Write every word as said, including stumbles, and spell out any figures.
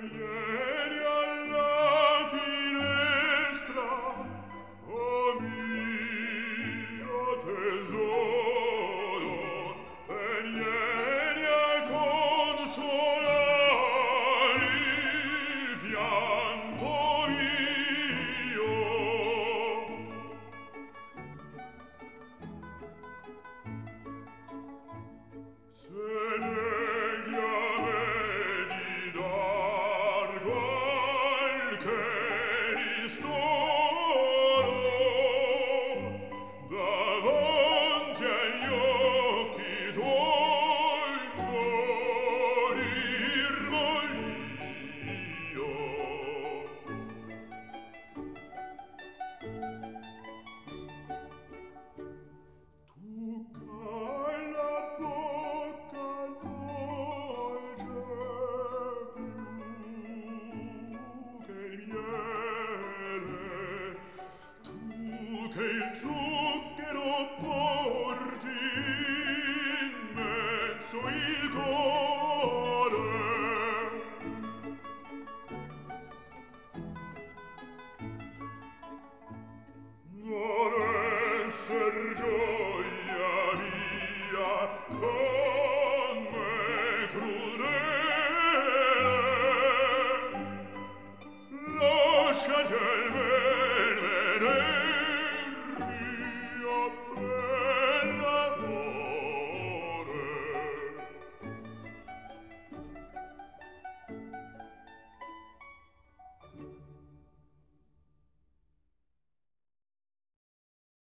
Vieni alla finestra, o mio tesoro, e vieni a consolare il pianto mio. Se neghi a me di dar qualche ristoro, davanti agli occhi tuoi morir voglio. Tu c'hai la bocca dolce più che il miele, tu che il zucchero porti in mezzo il cuore. Non esser gioia mia con me crudele, lasciati almeno